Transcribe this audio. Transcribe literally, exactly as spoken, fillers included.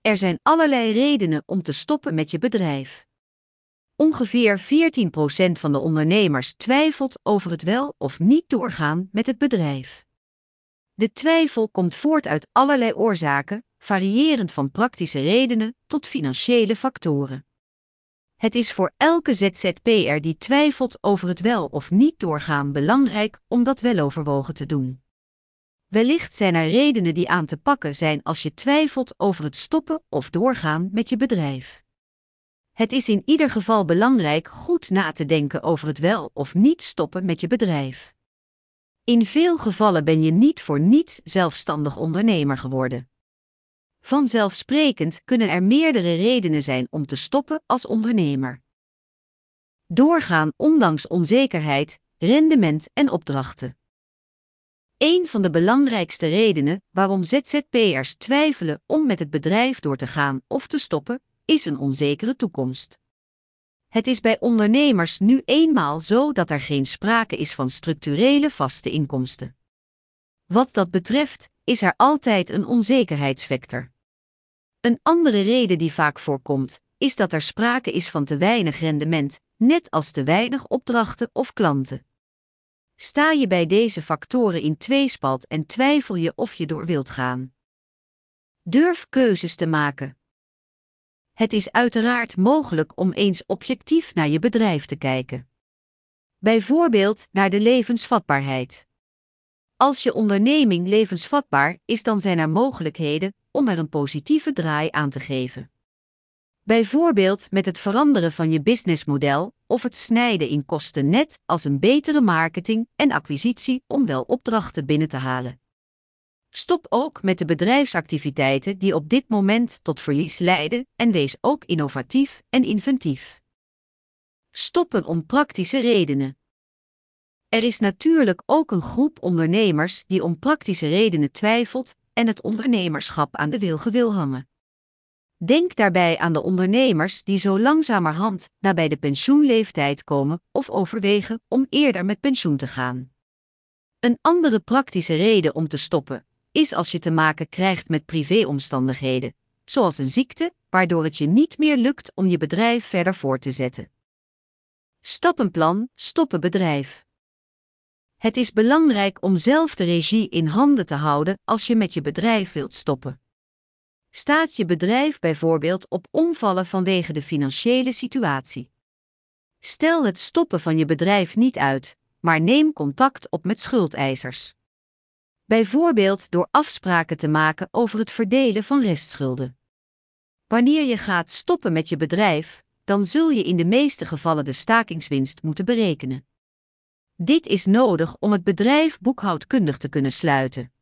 Er zijn allerlei redenen om te stoppen met je bedrijf. Ongeveer veertien procent van de ondernemers twijfelt over het wel of niet doorgaan met het bedrijf. De twijfel komt voort uit allerlei oorzaken, variërend van praktische redenen tot financiële factoren. Het is voor elke Z Z P'er die twijfelt over het wel of niet doorgaan belangrijk om dat weloverwogen te doen. Wellicht zijn er redenen die aan te pakken zijn als je twijfelt over het stoppen of doorgaan met je bedrijf. Het is in ieder geval belangrijk goed na te denken over het wel of niet stoppen met je bedrijf. In veel gevallen ben je niet voor niets zelfstandig ondernemer geworden. Vanzelfsprekend kunnen er meerdere redenen zijn om te stoppen als ondernemer. Doorgaan ondanks onzekerheid, rendement en opdrachten. Een van de belangrijkste redenen waarom Z Z P'ers twijfelen om met het bedrijf door te gaan of te stoppen, is een onzekere toekomst. Het is bij ondernemers nu eenmaal zo dat er geen sprake is van structurele vaste inkomsten. Wat dat betreft, is er altijd een onzekerheidsfactor. Een andere reden die vaak voorkomt, is dat er sprake is van te weinig rendement, net als te weinig opdrachten of klanten. Sta je bij deze factoren in tweespalt en twijfel je of je door wilt gaan? Durf keuzes te maken. Het is uiteraard mogelijk om eens objectief naar je bedrijf te kijken. Bijvoorbeeld naar de levensvatbaarheid. Als je onderneming levensvatbaar is, dan zijn er mogelijkheden om er een positieve draai aan te geven. Bijvoorbeeld met het veranderen van je businessmodel of het snijden in kosten, net als een betere marketing en acquisitie om wel opdrachten binnen te halen. Stop ook met de bedrijfsactiviteiten die op dit moment tot verlies leiden en wees ook innovatief en inventief. Stoppen om praktische redenen. Er is natuurlijk ook een groep ondernemers die om praktische redenen twijfelt en het ondernemerschap aan de wilgen wil hangen. Denk daarbij aan de ondernemers die zo langzamerhand nabij de pensioenleeftijd komen of overwegen om eerder met pensioen te gaan. Een andere praktische reden om te stoppen is als je te maken krijgt met privéomstandigheden, zoals een ziekte, waardoor het je niet meer lukt om je bedrijf verder voort te zetten. Stappenplan, stoppen bedrijf. Het is belangrijk om zelf de regie in handen te houden als je met je bedrijf wilt stoppen. Staat je bedrijf bijvoorbeeld op omvallen vanwege de financiële situatie? Stel het stoppen van je bedrijf niet uit, maar neem contact op met schuldeisers. Bijvoorbeeld door afspraken te maken over het verdelen van restschulden. Wanneer je gaat stoppen met je bedrijf, dan zul je in de meeste gevallen de stakingswinst moeten berekenen. Dit is nodig om het bedrijf boekhoudkundig te kunnen sluiten.